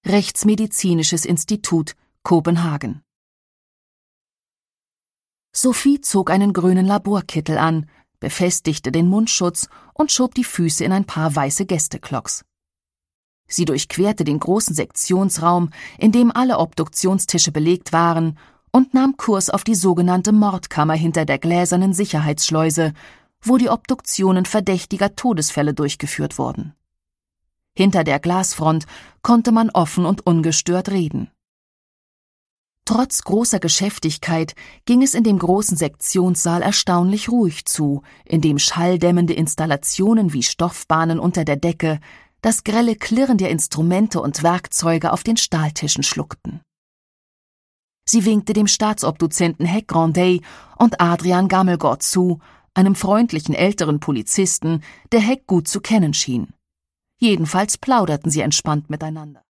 Rechtsmedizinisches Institut, Kopenhagen. Sophie zog einen grünen Laborkittel an, befestigte den Mundschutz und schob die Füße in ein paar weiße Gästeklocks. Sie durchquerte den großen Sektionsraum, in dem alle Obduktionstische belegt waren, und nahm Kurs auf die sogenannte Mordkammer hinter der gläsernen Sicherheitsschleuse, wo die Obduktionen verdächtiger Todesfälle durchgeführt wurden. Hinter der Glasfront konnte man offen und ungestört reden. Trotz großer Geschäftigkeit ging es in dem großen Sektionssaal erstaunlich ruhig zu, in dem schalldämmende Installationen wie Stoffbahnen unter der Decke das grelle Klirren der Instrumente und Werkzeuge auf den Stahltischen schluckten. Sie winkte dem Staatsobduzenten Heck Grandey und Adrian Gammelgott zu, einem freundlichen älteren Polizisten, der Heck gut zu kennen schien. Jedenfalls plauderten sie entspannt miteinander.